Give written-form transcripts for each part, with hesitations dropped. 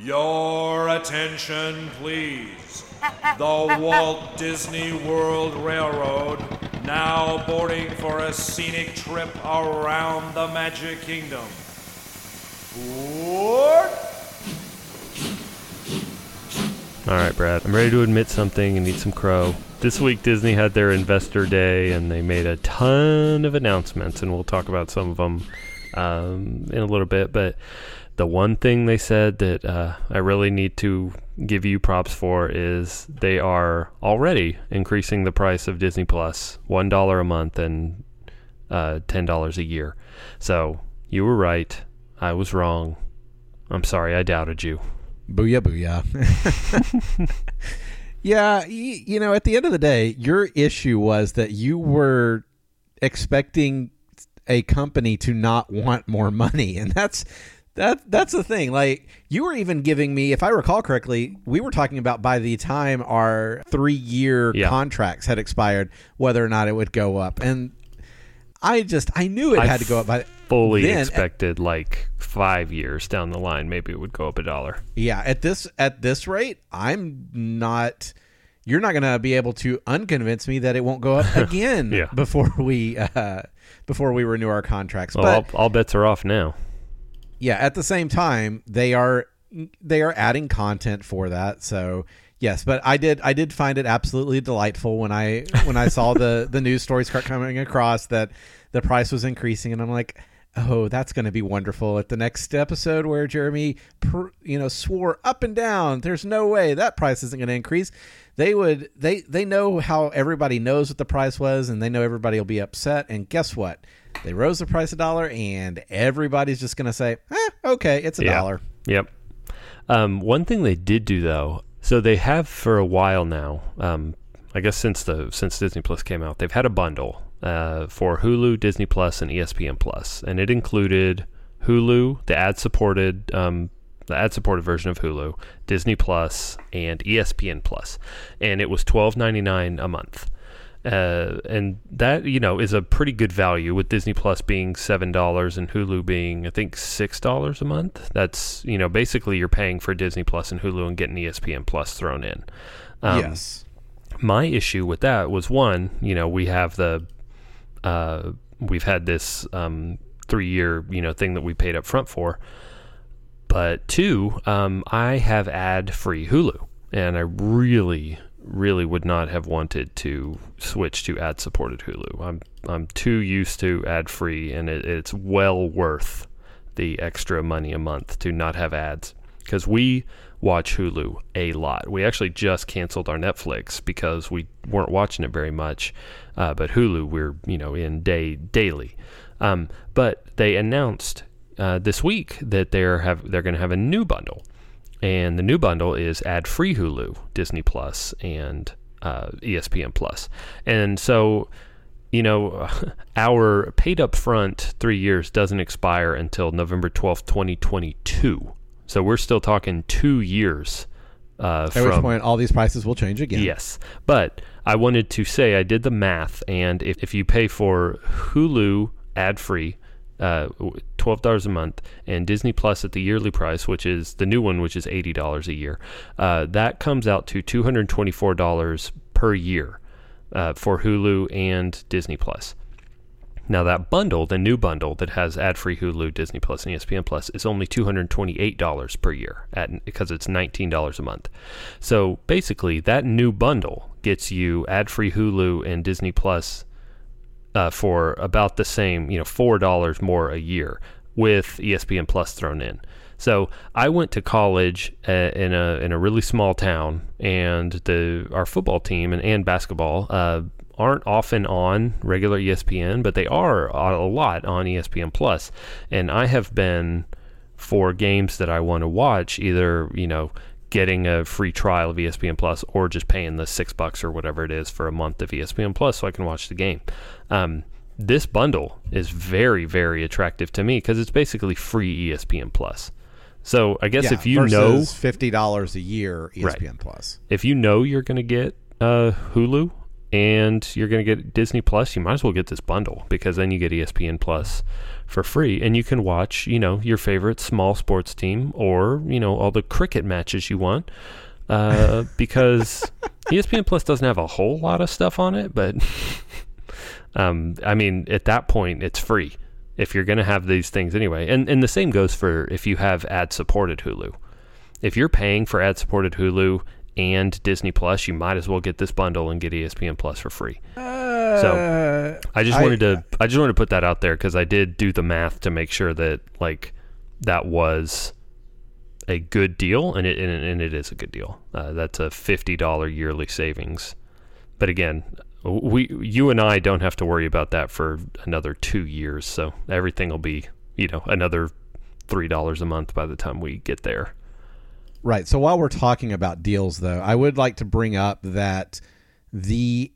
Your attention, please. The Walt Disney World Railroad now boarding for a scenic trip around the Magic Kingdom. Board! All right, Brad, I'm ready to admit something and eat some crow. This week, Disney had their investor day, and they made a ton of announcements, and we'll talk about some of them in a little bit. But the one thing they said that I really need to give you props for is they are already increasing the price of Disney Plus, $1 a month and $10 a year. So you were right. I was wrong. I'm sorry I doubted you. Booyah, booyah. Yeah, you know, at the end of the day, your issue was that you were expecting a company to not want more money, and that's the thing. Like, you were even giving me, if I recall correctly, we were talking about by the time our 3-year contracts had expired, whether or not it would go up, and I knew it had to go up. By fully expected like 5 years down the line, maybe it would go up $1. Yeah, at this rate, you're not going to be able to unconvince me that it won't go up again before we renew our contracts. Well, but all bets are off now. Yeah, at the same time, they are adding content for that. So yes, but I did find it absolutely delightful when I saw the news stories start coming across that the price was increasing, and I'm like, oh, that's going to be wonderful. At the next episode where Jeremy, swore up and down, there's no way that price isn't going to increase. They know how everybody knows what the price was, and they know everybody will be upset. And guess what? They rose the price $1, and everybody's just going to say, okay, it's $1. Yep. One thing they did do though, so they have for a while now. I guess since Disney Plus came out, they've had a bundle for Hulu, Disney Plus, and ESPN Plus, and it included Hulu, the ad-supported version of Hulu, Disney Plus, and ESPN Plus, and it was $12.99 a month. And that, is a pretty good value, with Disney Plus being $7 and Hulu being, I think, $6 a month. That's, basically you're paying for Disney Plus and Hulu and getting ESPN Plus thrown in. Yes. My issue with that was, one, we have we've had this 3-year, thing that we paid up front for. But two, I have ad-free Hulu, and I really would not have wanted to switch to ad-supported Hulu. I'm too used to ad-free, and it's well worth the extra money a month to not have ads, because we watch Hulu a lot. We actually just canceled our Netflix because we weren't watching it very much, but Hulu we're in daily. But they announced this week that they're going to have a new bundle. And the new bundle is ad-free Hulu, Disney Plus, and ESPN Plus. And so, our paid up front 3 years doesn't expire until November 12th, 2022. So we're still talking 2 years. At which point all these prices will change again. Yes. But I wanted to say I did the math, and if you pay for Hulu ad-free, $12 a month, and Disney Plus at the yearly price, which is the new one, which is $80 a year, that comes out to $224 per year for Hulu and Disney Plus. Now that bundle, the new bundle that has ad-free Hulu, Disney Plus, and ESPN Plus, is only $228 per year because it's $19 a month. So basically, that new bundle gets you ad-free Hulu and Disney Plus for about the same, $4 more a year, with ESPN Plus thrown in. So I went to college in a really small town, and our football team and basketball aren't often on regular ESPN, but they are a lot on ESPN Plus. And I have been, for games that I want to watch, either getting a free trial of ESPN Plus or just paying the $6 or whatever it is for a month of ESPN Plus so I can watch the game. This bundle is very, very attractive to me because it's basically free ESPN Plus. So I guess if you know $50 a year ESPN Plus, if you know you're going to get Hulu and you're going to get Disney Plus, you might as well get this bundle, because then you get ESPN Plus for free, and you can watch, your favorite small sports team, or, all the cricket matches you want, because ESPN Plus doesn't have a whole lot of stuff on it, but at that point, it's free if you're going to have these things anyway. And the same goes for if you have ad-supported Hulu. If you're paying for ad-supported Hulu and Disney Plus, you might as well get this bundle and get ESPN Plus for free. So I just wanted to put that out there, because I did do the math to make sure that that was a good deal, and it is a good deal. That's a $50 yearly savings. But again, you and I don't have to worry about that for another 2 years, so everything will be another $3 a month by the time we get there. Right. So while we're talking about deals, though, I would like to bring up that the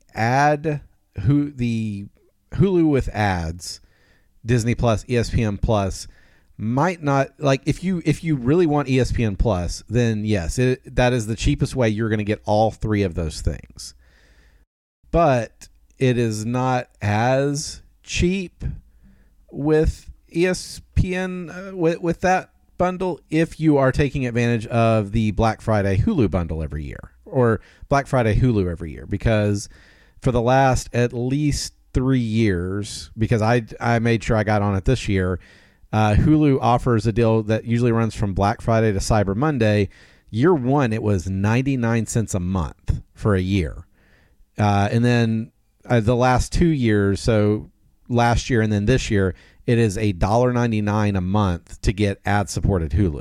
Hulu with ads, Disney Plus, ESPN Plus, might not, if you really want ESPN Plus, then yes, that is the cheapest way you're going to get all three of those things. But it is not as cheap with ESPN with that bundle if you are taking advantage of the Black Friday Hulu bundle every year, or Black Friday Hulu every year, because for the last at least 3 years, because I made sure I got on it this year, Hulu offers a deal that usually runs from Black Friday to Cyber Monday. Year one, it was 99 cents a month for a year. And then the last 2 years, so last year and then this year, it is $1.99 a month to get ad-supported Hulu.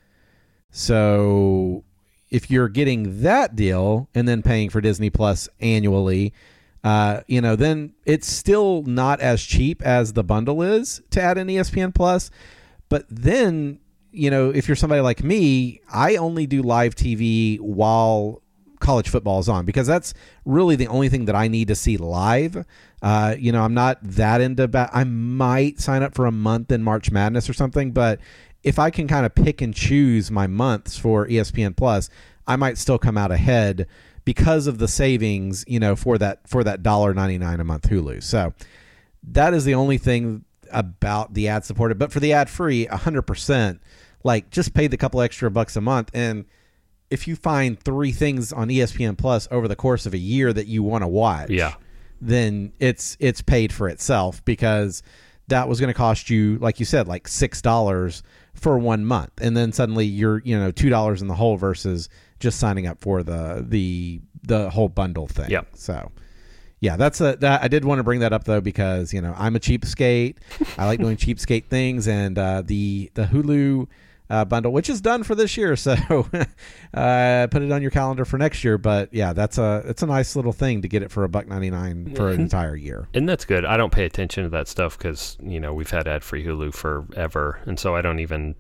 So if you're getting that deal and then paying for Disney Plus annually, then it's still not as cheap as the bundle is to add in ESPN Plus. But then, if you're somebody like me, I only do live TV while college football is on, because that's really the only thing that I need to see live. I'm not that into I might sign up for a month in March Madness or something, but if I can kind of pick and choose my months for ESPN Plus, I might still come out ahead because of the savings, for that $1.99 a month Hulu. So that is the only thing about the ad supported. But for the ad free, 100%, just pay the couple extra bucks a month, and if you find 3 things on ESPN Plus over the course of a year that you want to watch, then it's paid for itself, because that was going to cost you, like you said, $6 for 1 month, and then suddenly you're $2 in the hole versus just signing up for the whole bundle thing. Yep. So yeah, I did want to bring that up though, because I'm a cheapskate. I like doing cheapskate things, and the Hulu bundle, which is done for this year, so put it on your calendar for next year. But yeah, it's a nice little thing to get it for $1.99 for an entire year, and that's good. I don't pay attention to that stuff because we've had ad-free Hulu forever, and so I don't even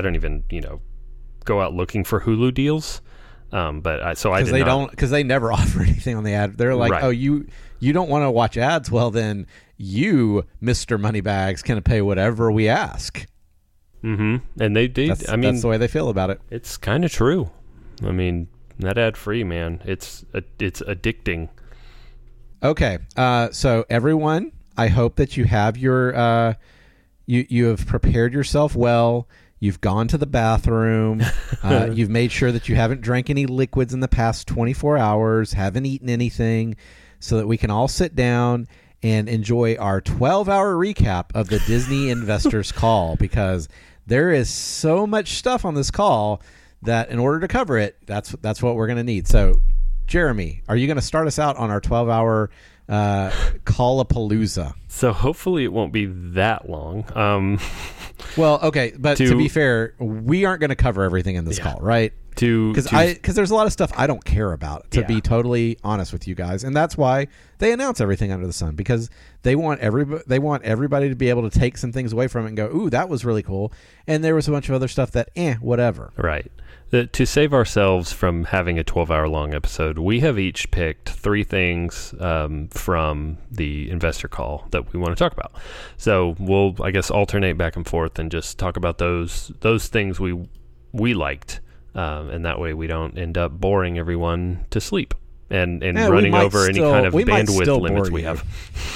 go out looking for Hulu deals. Because they never offer anything on the ad. They're like, right. Oh, you don't want to watch ads? Well, then you, Mr. Moneybags, can pay whatever we ask. Mm-hmm. And they do. That's the way they feel about it. It's kind of true. I mean, that ad free, man, it's addicting. Okay. So everyone, I hope that you have your, you have prepared yourself well. You've gone to the bathroom. You've made sure that you haven't drank any liquids in the past 24 hours, haven't eaten anything, so that we can all sit down and enjoy our 12-hour recap of the Disney Investors Call, because there is so much stuff on this call that in order to cover it, that's what we're going to need. So, Jeremy, are you going to start us out on our 12-hour Call-a-Palooza? So hopefully it won't be that long. Well, okay, but to be fair, we aren't going to cover everything in this call, right? Because there's a lot of stuff I don't care about, to be totally honest with you guys, and that's why they announce everything under the sun, because they want everybody to be able to take some things away from it and go, ooh, that was really cool, and there was a bunch of other stuff that whatever. Right. To save ourselves from having a 12-hour long episode, we have each picked 3 things from the investor call that we want to talk about. So we'll, I guess, alternate back and forth and just talk about those things we liked, and that way we don't end up boring everyone to sleep. and we running might over any still- kind of we might bandwidth still limits bore we you. have.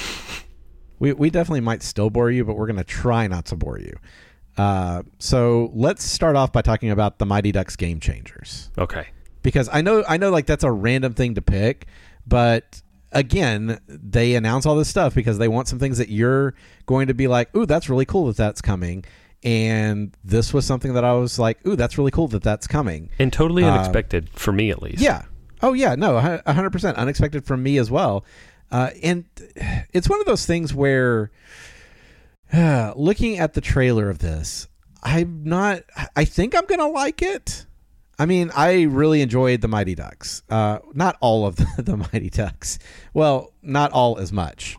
We definitely might still bore you, but we're going to try not to bore you. So let's start off by talking about the Mighty Ducks Game Changers. Okay. Because I know like that's a random thing to pick, but again, they announce all this stuff because they want some things that you're going to be like, ooh, that's really cool that that's coming. And this was something that I was like, ooh, that's really cool that that's coming. And totally unexpected, for me at least. Yeah. Oh, yeah. No, 100% unexpected from me as well. And it's one of those things where looking at the trailer of this, I think I'm going to like it. I mean, I really enjoyed the Mighty Ducks. Not all of the Mighty Ducks. Well, not all as much,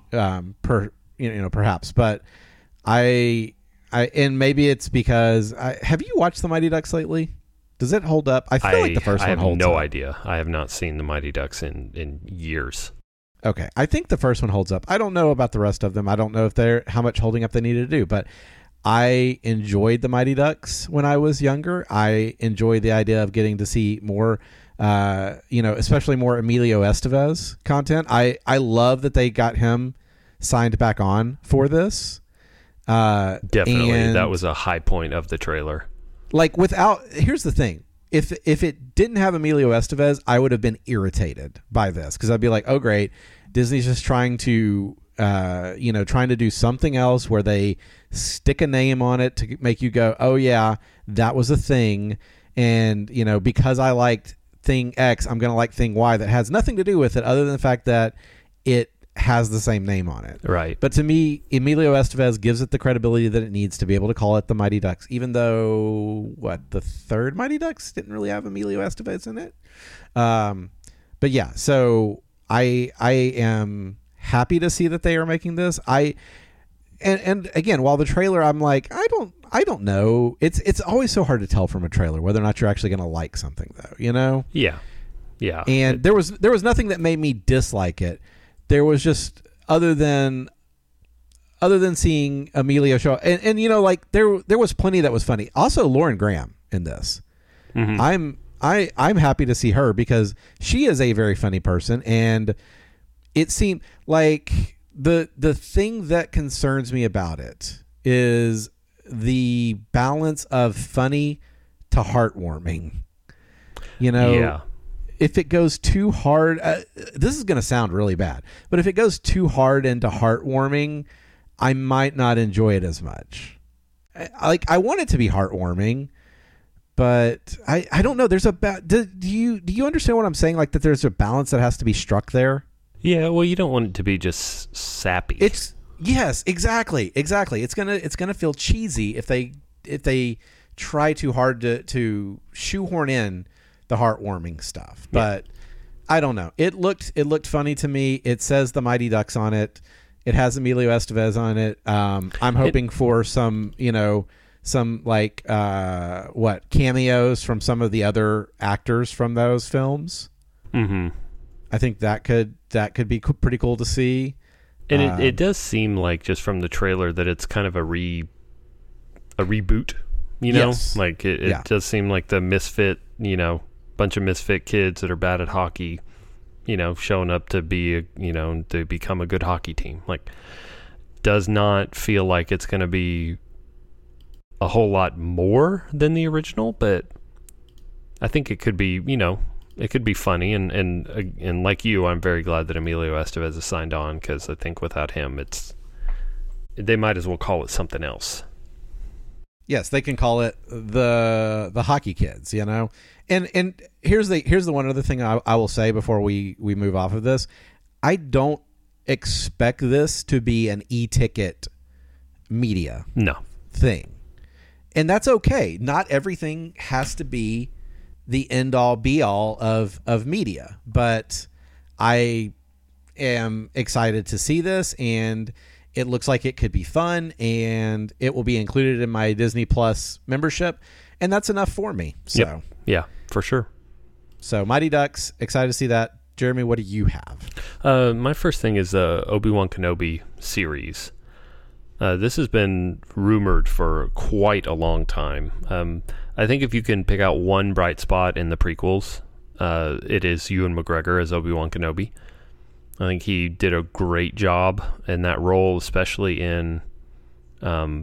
perhaps. But and maybe it's because have you watched the Mighty Ducks lately? Does it hold up? I feel like the first one holds up. I have no idea. I have not seen the Mighty Ducks in years. Okay, I think the first one holds up. I don't know about the rest of them. I don't know if how much holding up they needed to do, but I enjoyed the Mighty Ducks when I was younger. I enjoyed the idea of getting to see more, especially more Emilio Estevez content. I love that they got him signed back on for this. Definitely, and that was a high point of the trailer. Like here's the thing. If it didn't have Emilio Estevez, I would have been irritated by this because I'd be like, oh, great. Disney's just trying to do something else where they stick a name on it to make you go, oh, yeah, that was a thing. And, because I liked thing X, I'm going to like thing Y that has nothing to do with it other than the fact that it has the same name on it. Right. But to me, Emilio Estevez gives it the credibility that it needs to be able to call it the Mighty Ducks, even though, the third Mighty Ducks didn't really have Emilio Estevez in it. But yeah, so I am happy to see that they are making this. And again, while the trailer, I'm like, I don't know. It's always so hard to tell from a trailer whether or not you're actually going to like something, though. Yeah. And there was nothing that made me dislike it. There was just other than seeing Emilio show and there was plenty that was funny. Also, Lauren Graham in this. Mm-hmm. I'm happy to see her because she is a very funny person, and it seemed like the thing that concerns me about it is the balance of funny to heartwarming. Yeah. If it goes too hard, this is going to sound really bad, but if it goes too hard into heartwarming, I might not enjoy it as much. I want it to be heartwarming, but I don't know. There's do you understand what I'm saying? Like that there's a balance that has to be struck there. Yeah, well, you don't want it to be just sappy. Yes, exactly. It's gonna feel cheesy if they try too hard to shoehorn in the heartwarming stuff. But I don't know. It looked funny to me. It says the Mighty Ducks on it. It has Emilio Estevez on it. I'm hoping for some cameos from some of the other actors from those films. Mm-hmm. I think that could be pretty cool to see. And it does seem like, just from the trailer, that it's kind of a reboot. Yes. Like it does seem like the misfit, bunch of misfit kids that are bad at hockey, showing up to to become a good hockey team. Like, does not feel like it's going to be a whole lot more than the original, but I think it could be, it could be funny. And like you, I'm very glad that Emilio Estevez is signed on, because I think without him, they might as well call it something else. Yes, they can call it the Hockey Kids, And here's the one other thing I will say before we move off of this. I don't expect this to be an e-ticket media thing. And that's okay. Not everything has to be the end all be all of media, but I am excited to see this, and it looks like it could be fun, and it will be included in my Disney Plus membership, and that's enough for me. So, yep. Yeah, for sure. So, Mighty Ducks, excited to see that. Jeremy, what do you have? My first thing is the Obi-Wan Kenobi series. This has been rumored for quite a long time. I think if you can pick out one bright spot in the prequels, it is Ewan McGregor as Obi-Wan Kenobi. I think he did a great job in that role, especially in, I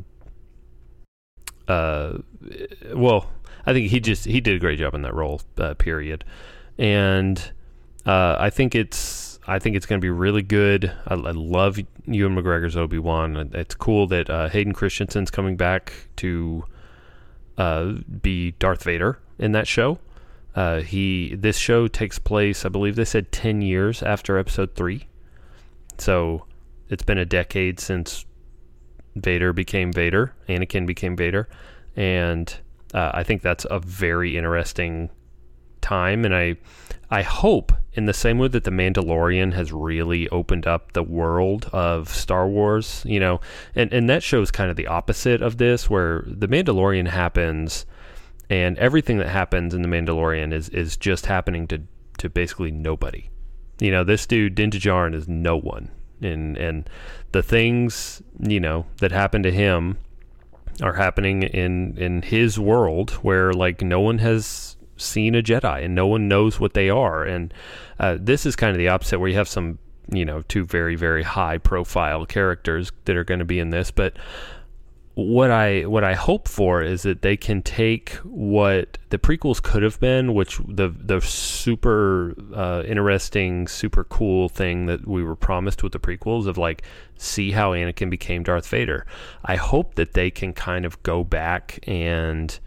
think he did a great job in that role, period. And I think it's going to be really good. I love Ewan McGregor's Obi-Wan. It's cool that Hayden Christensen's coming back to be Darth Vader in that show. This show takes place, I believe they said 10 years after episode 3. So it's been a decade since Anakin became Vader. And I think that's a very interesting time. And I hope, in the same way that The Mandalorian has really opened up the world of Star Wars, and that shows kind of the opposite of this, where The Mandalorian happens, and everything that happens in The Mandalorian is just happening to basically nobody. This dude, Din Djarin, is no one. And the things, that happen to him are happening in his world, where, like, no one has seen a Jedi and no one knows what they are. And this is kind of the opposite, where you have some, two very, very high profile characters that are going to be in this. But what I hope for is that they can take what the prequels could have been, which the super interesting, super cool thing that we were promised with the prequels of, like, see how Anakin became Darth Vader. I hope that they can kind of go back and,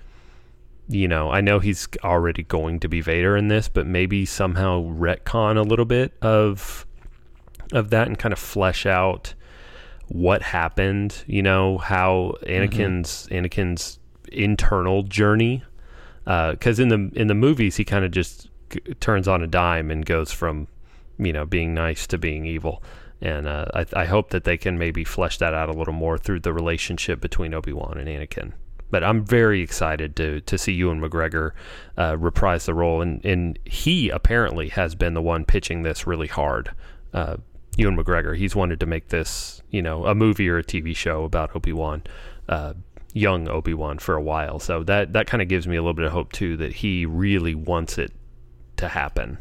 I know he's already going to be Vader in this, but maybe somehow retcon a little bit of that and kind of flesh out what happened, how Anakin's internal journey, because in the movies he kind of just turns on a dime and goes from being nice to being evil. And I hope that they can maybe flesh that out a little more through the relationship between Obi-Wan and Anakin. But I'm very excited to see Ewan McGregor reprise the role, and he apparently has been the one pitching this really hard. Ewan McGregor, he's wanted to make this, a movie or a TV show about Obi-Wan, young Obi-Wan, for a while. So that kind of gives me a little bit of hope too, that he really wants it to happen.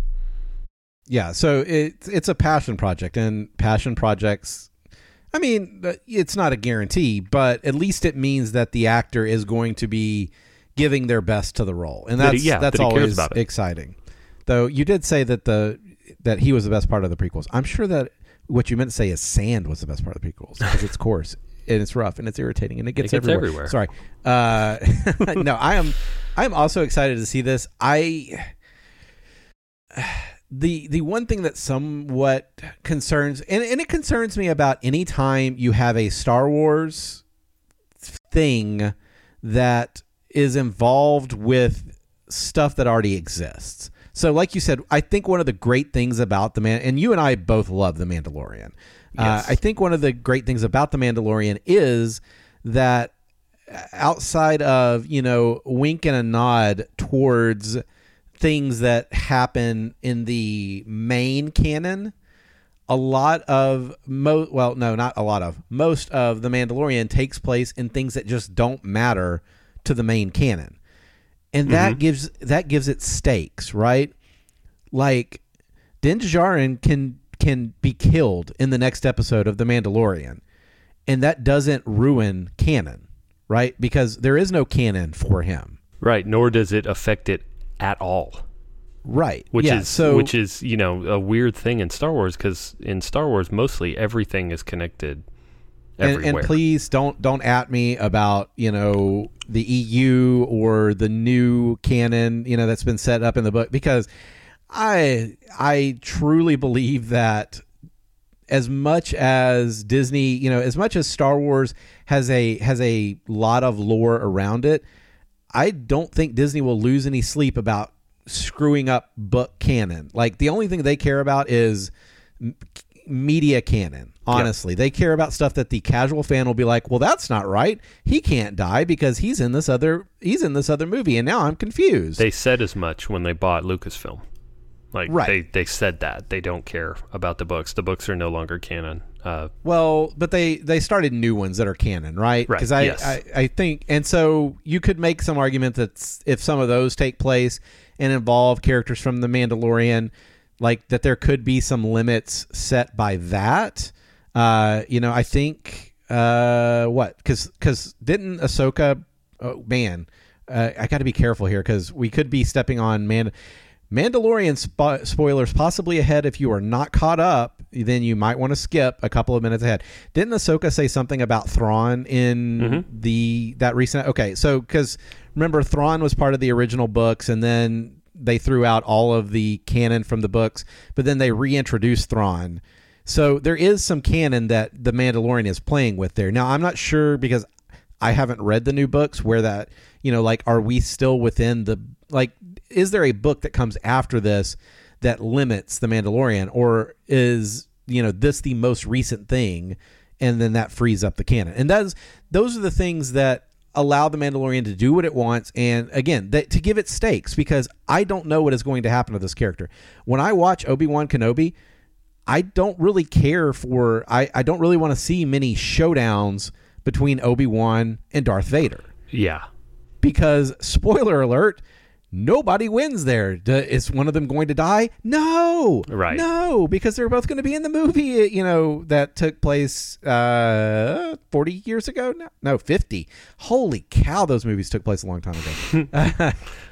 Yeah, so it's a passion project, and passion projects, I mean, it's not a guarantee, but at least it means that the actor is going to be giving their best to the role, and that's always exciting. Though you did say that he was the best part of the prequels. I'm sure that what you meant to say is sand was the best part of the prequels, because it's coarse and it's rough and it's irritating and it gets everywhere. Sorry. No, I'm also excited to see this. The one thing that somewhat concerns, and it concerns me about any time you have a Star Wars thing that is involved with stuff that already exists. So like you said, I think one of the great things about and you and I both love The Mandalorian. Yes. I think one of the great things about The Mandalorian is that outside of, wink and a nod towards things that happen in the main canon, most of The Mandalorian takes place in things that just don't matter to the main canon. And that gives it stakes, right? Like, Din Djarin can be killed in the next episode of The Mandalorian, and that doesn't ruin canon, right? Because there is no canon for him. Right, nor does it affect it at all. Right. Which is a weird thing in Star Wars, because in Star Wars mostly everything is connected everywhere. And please don't at me about, the EU or the new canon, that's been set up in the book, because I truly believe that as much as Disney, as much as Star Wars has a lot of lore around it, I don't think Disney will lose any sleep about screwing up book canon. Like, the only thing they care about is media canon. Honestly, They care about stuff that the casual fan will be like, well, that's not right. He can't die because he's in this other movie, and now I'm confused. They said as much when they bought Lucasfilm. Like Right. they said that they don't care about the books. The books are no longer canon. Well, but they started new ones that are canon, right? Right, Because yes. I think, and so you could make some argument that if some of those take place and involve characters from The Mandalorian, like that there could be some limits set by that. I think because didn't Ahsoka? Oh man, I got to be careful here because we could be stepping on Mandalorian spoilers possibly ahead. If you are not caught up, then you might want to skip a couple of minutes ahead. Didn't Ahsoka say something about Thrawn in that recent? Okay, so because remember Thrawn was part of the original books, and then they threw out all of the canon from the books, but then they reintroduced Thrawn. So there is some canon that the Mandalorian is playing with there. Now I'm not sure because I haven't read the new books where that, like, are we still within the, like, is there a book that comes after this that limits the Mandalorian, or is, this the most recent thing and then that frees up the canon? And those are the things that allow the Mandalorian to do what it wants. And again, to give it stakes, because I don't know what is going to happen to this character. When I watch Obi-Wan Kenobi, I don't really care for, I don't really want to see many showdowns between Obi-Wan and Darth Vader. Yeah. Because, spoiler alert, nobody wins there. Is one of them going to die? No. Right. No, because they're both going to be in the movie, that took place 40 years ago? No, 50. Holy cow, those movies took place a long time ago.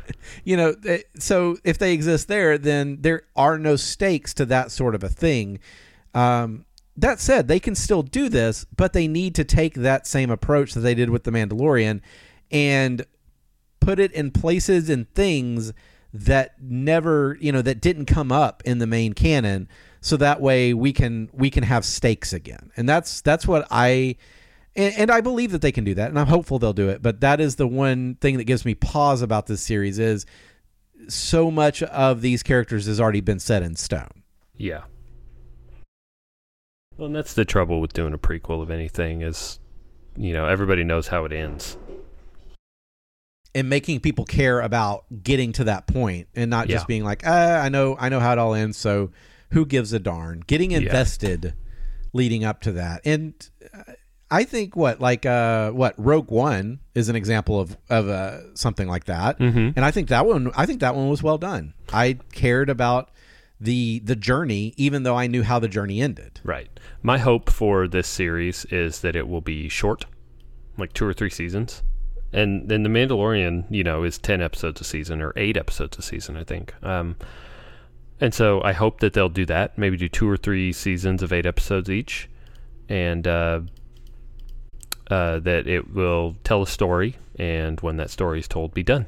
So if they exist there, then there are no stakes to that sort of a thing. That said, they can still do this, but they need to take that same approach that they did with The Mandalorian and put it in places and things that never, that didn't come up in the main canon, so that way we can have stakes again. And that's what I believe that they can do that, and I'm hopeful they'll do it. But that is the one thing that gives me pause about this series, is so much of these characters has already been set in stone. Yeah. Well, and that's the trouble with doing a prequel of anything is, everybody knows how it ends. And making people care about getting to that point and not just being like, I know how it all ends, so who gives a darn? Getting invested leading up to that. And I think Rogue One is an example of something like that. Mm-hmm. And I think that one was well done. I cared about the journey, even though I knew how the journey ended. Right. My hope for this series is that it will be short, like 2 or 3 seasons. And then The Mandalorian, is 10 episodes a season or 8 episodes a season, I think. And so I hope that they'll do that, maybe do 2 or 3 seasons of 8 episodes each, and that it will tell a story, and when that story is told, be done.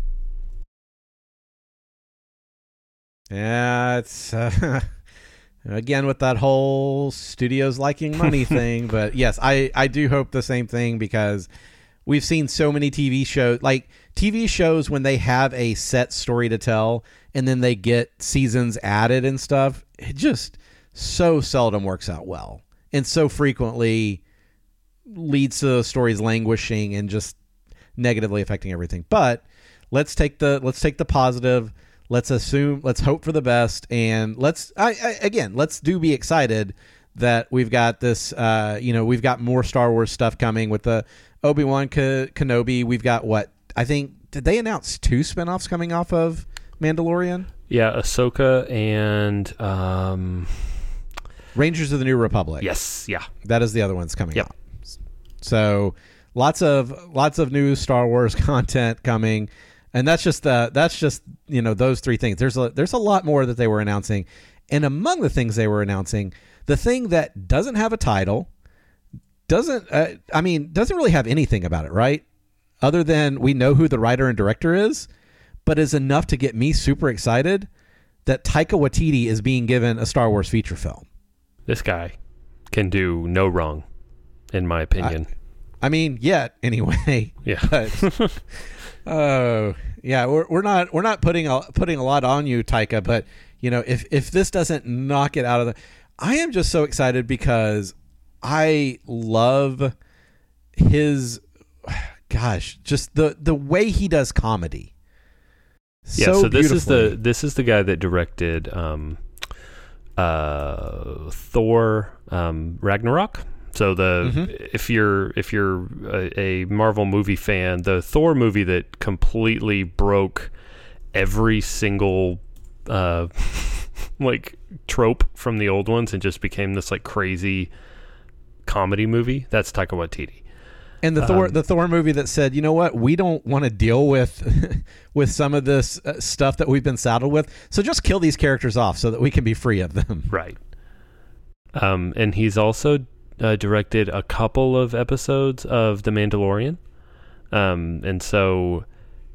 Yeah, it's again with that whole studios liking money thing. But yes, I do hope the same thing, because we've seen so many TV shows when they have a set story to tell and then they get seasons added and stuff. It just so seldom works out well, and so frequently leads to those stories languishing and just negatively affecting everything. But let's take the positive. Let's hope for the best, and let's be excited that we've got this. We've got more Star Wars stuff coming with the Obi-Wan Kenobi. We've got did they announce 2 spinoffs coming off of Mandalorian? Yeah, Ahsoka and Rangers of the New Republic. Yes, yeah, that is the other one's coming yep. out. So lots of new Star Wars content coming. And that's just those 3 things. There's a lot more that they were announcing, and among the things they were announcing, the thing that doesn't have a title, doesn't really have anything about it, right? Other than we know who the writer and director is, but is enough to get me super excited that Taika Waititi is being given a Star Wars feature film. This guy can do no wrong, in my opinion. Yet anyway. Yeah. But, oh yeah, we're not putting a lot on you, Taika, but if this doesn't knock it out of the, I am just so excited because I love his, just the way he does comedy. Yeah, so so beautifully. this is the guy that directed Thor Ragnarok. So if you're a Marvel movie fan, the Thor movie that completely broke every single like trope from the old ones and just became this like crazy comedy movie, that's Taika Waititi. And the Thor movie that said, you know what, we don't want to deal with with some of this stuff that we've been saddled with, so just kill these characters off so that we can be free of them. Right. And he's also directed a couple of episodes of The Mandalorian. And so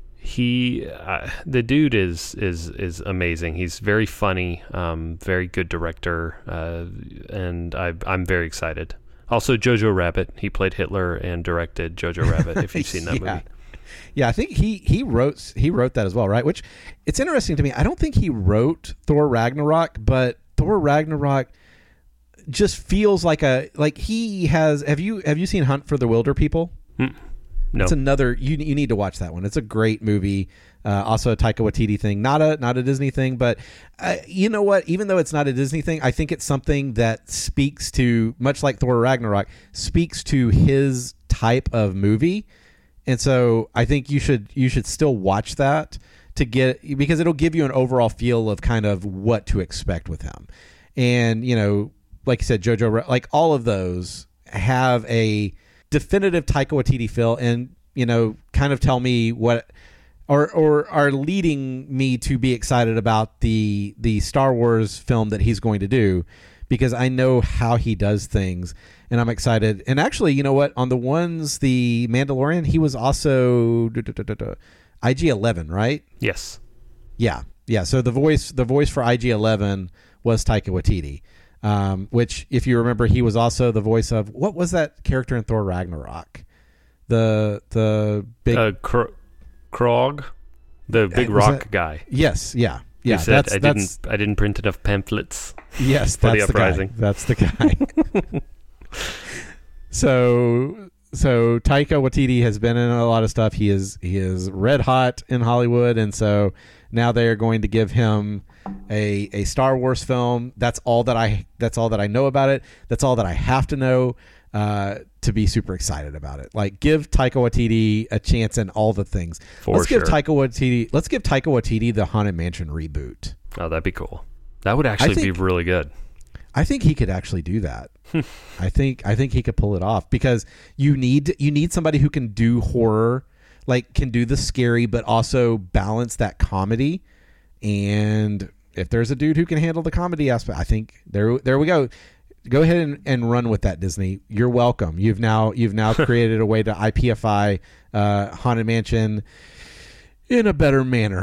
the dude is amazing. He's very funny, very good director, and I'm very excited. Also, Jojo Rabbit. He played Hitler and directed Jojo Rabbit. If you've seen that movie, yeah, I think he wrote that as well, right? Which it's interesting to me. I don't think he wrote Thor Ragnarok, but Thor Ragnarok just feels like he has. Have you seen Hunt for the Wilder People? No. It's another. You need to watch that one. It's a great movie. Also a Taika Waititi thing, not a Disney thing, but you know what? Even though it's not a Disney thing, I think it's something that speaks to, much like Thor Ragnarok, speaks to his type of movie, and so I think you should still watch that because it'll give you an overall feel of kind of what to expect with him, and like you said, Jojo, like all of those have a definitive Taika Waititi feel, and kind of tell me what. Or are leading me to be excited about the Star Wars film that he's going to do, because I know how he does things, and I'm excited. And actually, you know what? On the Mandalorian, he was also IG-11, right? Yes. Yeah. So the voice for IG-11 was Taika Waititi, which, if you remember, he was also the voice of, what was that character in Thor Ragnarok? The big Krog, the big rock guy. Yes, yeah. Who said, I didn't print enough pamphlets. Yes, for that's the uprising. That's the guy. So Taika Waititi has been in a lot of stuff. He is red hot in Hollywood, and so now they are going to give him a Star Wars film. That's all that I know about it. That's all that I have to know to be super excited about it. Like, give Taika Waititi a chance in all the things. Let's give Taika Waititi the Haunted Mansion reboot. Oh, that'd be cool. That would actually be really good. I think he could actually do that. I think he could pull it off, because you need somebody who can do horror, like can do the scary, but also balance that comedy. And if there's a dude who can handle the comedy aspect, I think there we go. Go ahead and run with that, Disney. You're welcome. You've now created a way to IPFI Haunted Mansion in a better manner.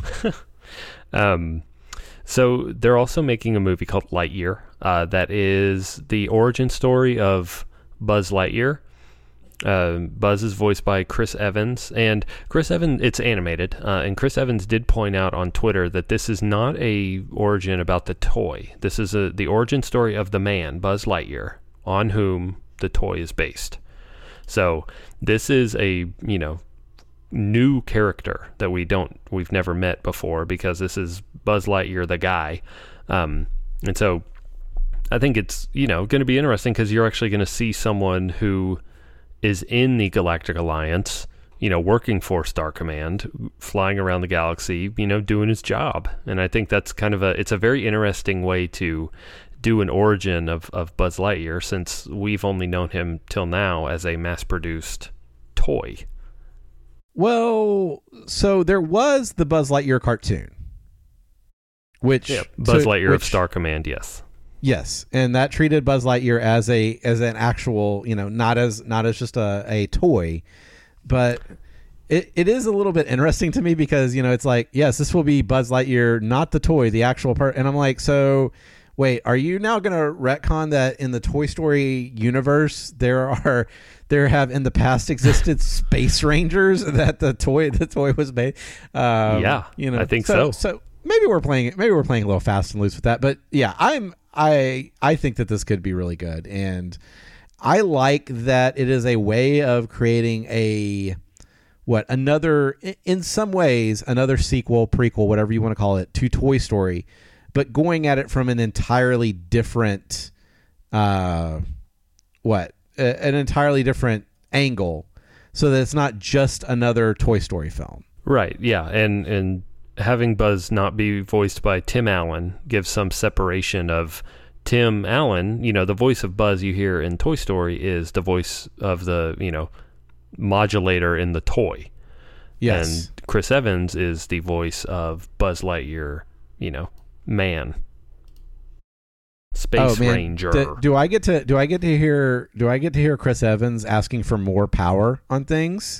So they're also making a movie called Lightyear. That is the origin story of Buzz Lightyear. Buzz is voiced by Chris Evans, and Chris Evans, it's animated, and Chris Evans did point out on Twitter that this is not a origin about the toy. This is the origin story of the man, Buzz Lightyear, on whom the toy is based. So this is a new character that we've never met before, because this is Buzz Lightyear, the guy, and so I think it's going to be interesting, because you're actually going to see someone who is in the Galactic Alliance, working for Star Command, flying around the galaxy, doing his job. And I think that's it's a very interesting way to do an origin of Buzz Lightyear, since we've only known him till now as a mass-produced toy. Well, so there was the Buzz Lightyear cartoon, which Buzz Lightyear of Star Command, yes. Yes, and that treated Buzz Lightyear as an actual, not as just a toy, but it is a little bit interesting to me, because it's like, yes, this will be Buzz Lightyear, not the toy, the actual part, and I'm like, so wait, are you now going to retcon that in the Toy Story universe there have in the past existed Space Rangers that the toy was made? I think so. So maybe we're playing a little fast and loose with that, but yeah, I think that this could be really good, and I like that it is a way of creating a another, in some ways, another sequel, prequel, whatever you want to call it, to Toy Story, but going at it from an entirely different, an entirely different angle, so that it's not just another Toy Story film. Right. Yeah. And having Buzz not be voiced by Tim Allen gives some separation of Tim Allen. The voice of Buzz you hear in Toy Story is the voice of the, modulator in the toy. Yes. And Chris Evans is the voice of Buzz Lightyear, man. Space Ranger. Do I get to hear Chris Evans asking for more power on things?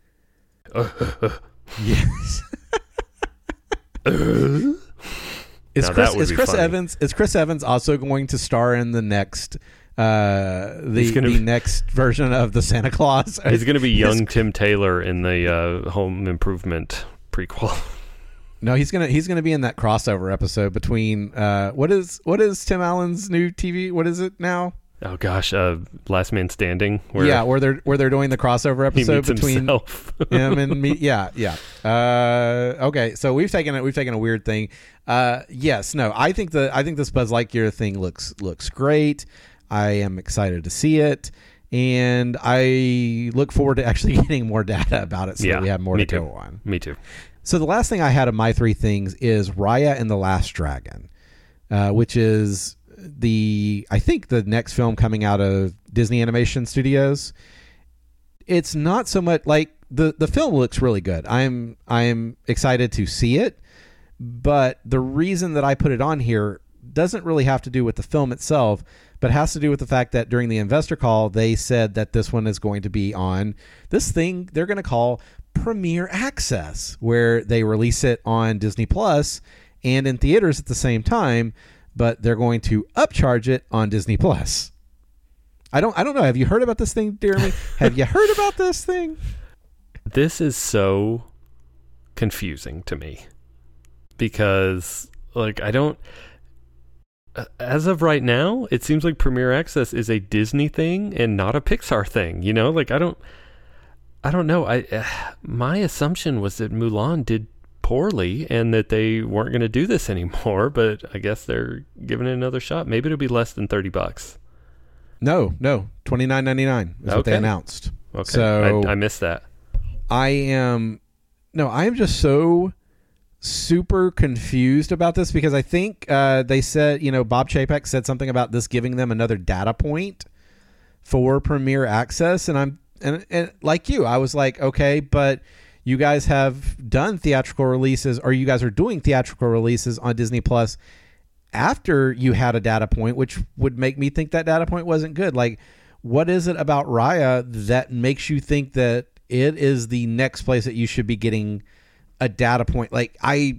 Yes. Is Chris Evans also going to star in the next next version of the Santa Claus? He's going to be young Tim Taylor in the Home Improvement prequel. No, he's gonna be in that crossover episode between what is Tim Allen's new TV? What is it now? Oh gosh, Last Man Standing. Where they're doing the crossover episode between him and me. Yeah. Okay, so we've taken a weird thing. Yes, no, I think this Buzz Lightyear thing looks great. I am excited to see it, and I look forward to actually getting more data about it, so that we have more to go on. Me too. So the last thing I had of my three things is Raya and the Last Dragon, which is I think the next film coming out of Disney Animation Studios. It's not so much like the film looks really good. I'm excited to see it, but the reason that I put it on here doesn't really have to do with the film itself, but has to do with the fact that during the investor call, they said that this one is going to be on this thing they're going to call Premiere Access, where they release it on Disney Plus and in theaters at the same time, but they're going to upcharge it on Disney Plus. I don't know. Have you heard about this thing, Jeremy? Have you heard about this thing? This is so confusing to me because, I don't. As of right now, it seems like Premiere Access is a Disney thing and not a Pixar thing. I don't know. My assumption was that Mulan did poorly and that they weren't going to do this anymore, but I guess they're giving it another shot. Maybe it'll be less than $30. No, $29.99 is what they announced. Okay, so I missed that. I am just so super confused about this because I think they said, Bob Chapek said something about this giving them another data point for Premiere Access, and like you, I was like, okay, but you guys have done theatrical releases, or you guys are doing theatrical releases on Disney Plus after you had a data point, which would make me think that data point wasn't good. Like, what is it about Raya that makes you think that it is the next place that you should be getting a data point? Like, I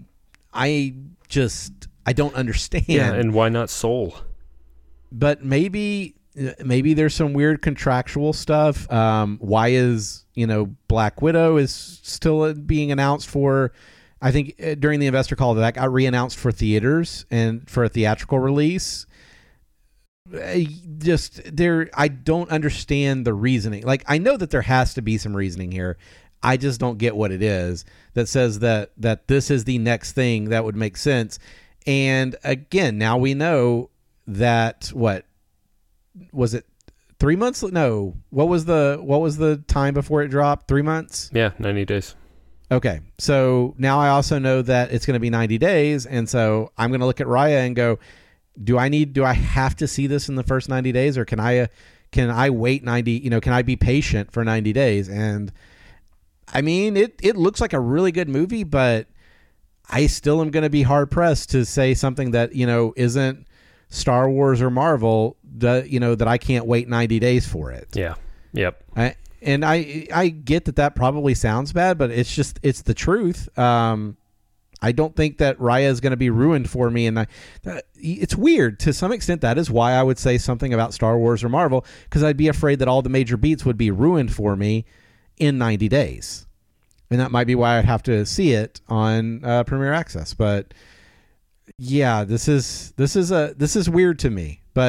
don't understand. Yeah, and why not Soul? But maybe there's some weird contractual stuff. Why is Black Widow is still being announced for? I think during the investor call that got re-announced for theaters and for a theatrical release. I don't understand the reasoning. Like, I know that there has to be some reasoning here. I just don't get what it is that says that this is the next thing that would make sense. And again, now we know that what was it? 3 months? No. What was the time before it dropped? 3 months? Yeah, 90 days. Okay. So now I also know that it's going to be 90 days. And so I'm going to look at Raya and go, do I have to see this in the first 90 days, or can I wait 90, can I be patient for 90 days? And I mean, it looks like a really good movie, but I still am going to be hard pressed to say something that, isn't Star Wars or Marvel, that I can't wait 90 days for it. Yeah. Yep. I get that probably sounds bad, but it's the truth. I don't think that Raya is going to be ruined for me. And it's weird. To some extent, that is why I would say something about Star Wars or Marvel, because I'd be afraid that all the major beats would be ruined for me in 90 days. And that might be why I'd have to see it on Premiere Access. But yeah, this is weird to me. But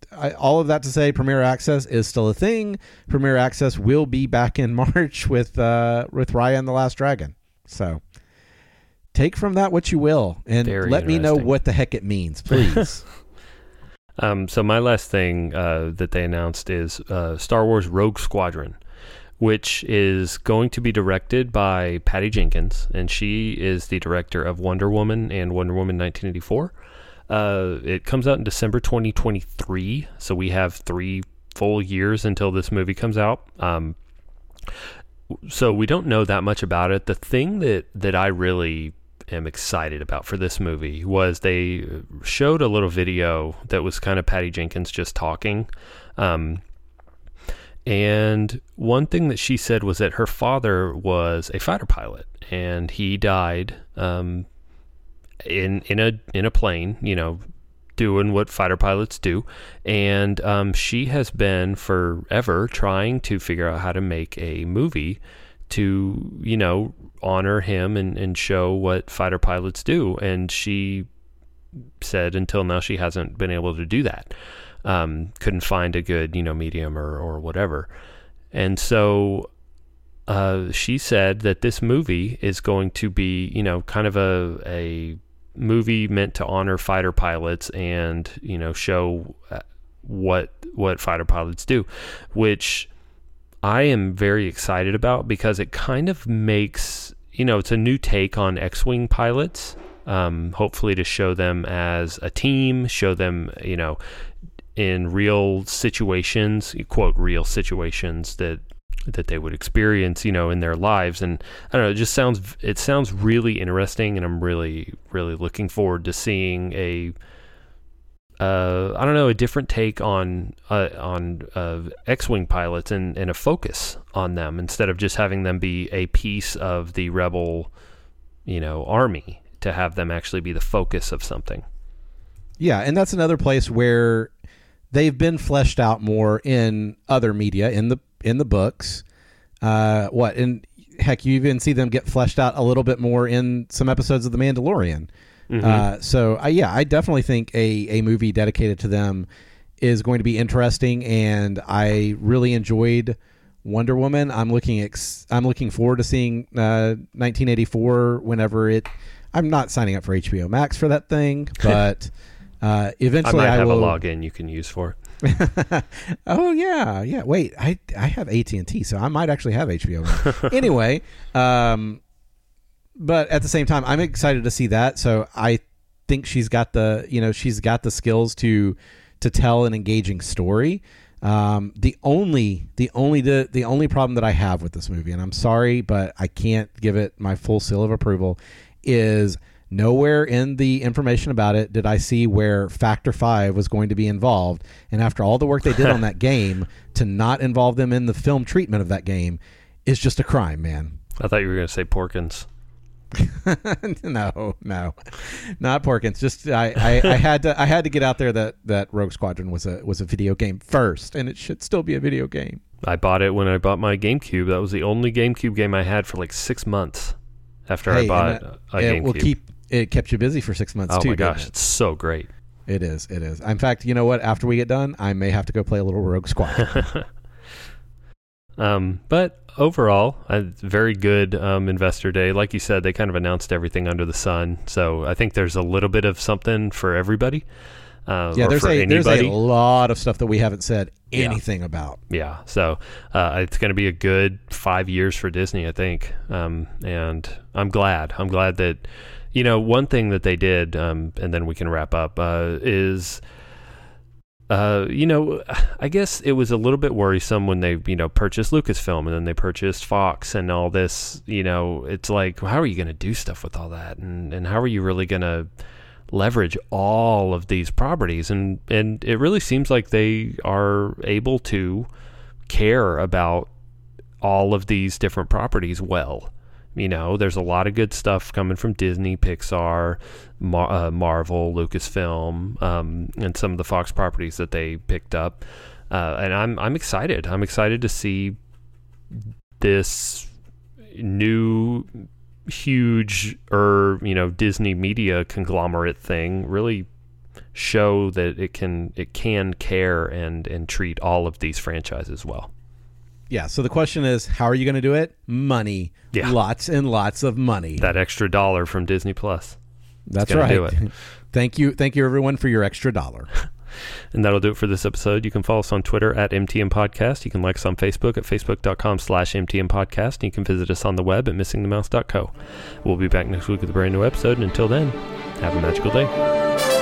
all of that to say, Premier Access is still a thing. Premier Access will be back in March with Raya and the Last Dragon. So take from that what you will, and let me know what the heck it means, please. So my last thing that they announced is Star Wars Rogue Squadron, which is going to be directed by Patty Jenkins, and she is the director of Wonder Woman and Wonder Woman 1984. It comes out in December 2023, so we have 3 full years until this movie comes out. So we don't know that much about it. The thing that I really am excited about for this movie was they showed a little video that was kind of Patty Jenkins just talking. And one thing that she said was that her father was a fighter pilot, and he died in a plane, doing what fighter pilots do. And she has been forever trying to figure out how to make a movie to, honor him and show what fighter pilots do. And she said until now she hasn't been able to do that. Couldn't find a good, medium or whatever. And so she said that this movie is going to be, kind of a movie meant to honor fighter pilots and, show what fighter pilots do, which I am very excited about because it kind of makes, it's a new take on X-Wing pilots, hopefully to show them as a team, show them, in real situations, quote, real situations that they would experience, in their lives. And I don't know, it sounds really interesting, and I'm really, really looking forward to seeing a different take on X-Wing pilots and a focus on them instead of just having them be a piece of the rebel, army, to have them actually be the focus of something. Yeah, and that's another place where they've been fleshed out more in other media, in the books. And heck, you even see them get fleshed out a little bit more in some episodes of The Mandalorian. Mm-hmm. I definitely think a movie dedicated to them is going to be interesting, and I really enjoyed Wonder Woman. I'm looking forward to seeing 1984 whenever it. I'm not signing up for HBO Max for that thing, but eventually I might have a login you can use for. Oh yeah. Wait, I have AT&T, so I might actually have HBO Max. Anyway, but at the same time, I'm excited to see that. So I think she's got the skills to tell an engaging story. The only problem that I have with this movie, and I'm sorry, but I can't give it my full seal of approval, is nowhere in the information about it did I see where Factor 5 was going to be involved. And after all the work they did on that game, to not involve them in the film treatment of that game is just a crime, man. I thought you were going to say Porkins. No, not Porkins. Just I had to get out there that Rogue Squadron was a video game first, and it should still be a video game. I bought it when I bought my GameCube. That was the only GameCube game I had for like 6 months after I bought a GameCube. It kept you busy for 6 months too. Oh my gosh, it's so great. It is. In fact, you know what? After we get done, I may have to go play a little Rogue Squadron. But overall, a very good investor day. Like you said, they kind of announced everything under the sun. So I think there's a little bit of something for everybody. There's a lot of stuff that we haven't said anything about. Yeah, so it's going to be a good 5 years for Disney, I think. And I'm glad that, one thing that they did, and then we can wrap up, is... I guess it was a little bit worrisome when they, purchased Lucasfilm and then they purchased Fox and all this, it's like, how are you going to do stuff with all that? And how are you really going to leverage all of these properties? And it really seems like they are able to care about all of these different properties well. There's a lot of good stuff coming from Disney, Pixar, Marvel, Lucasfilm, and some of the Fox properties that they picked up. And I'm excited. I'm excited to see this new huge Disney media conglomerate thing really show that it can care and treat all of these franchises well. Yeah, so the question is, how are you going to do it? Money. Yeah. Lots and lots of money. That extra $1 from Disney Plus. That's right. Do it. Thank you everyone for your extra $1. And that'll do it for this episode. You can follow us on Twitter at MTM Podcast. You can like us on Facebook at facebook.com/MTM Podcast. And you can visit us on the web at missingthemouse.co. We'll be back next week with a brand new episode. And until then, have a magical day.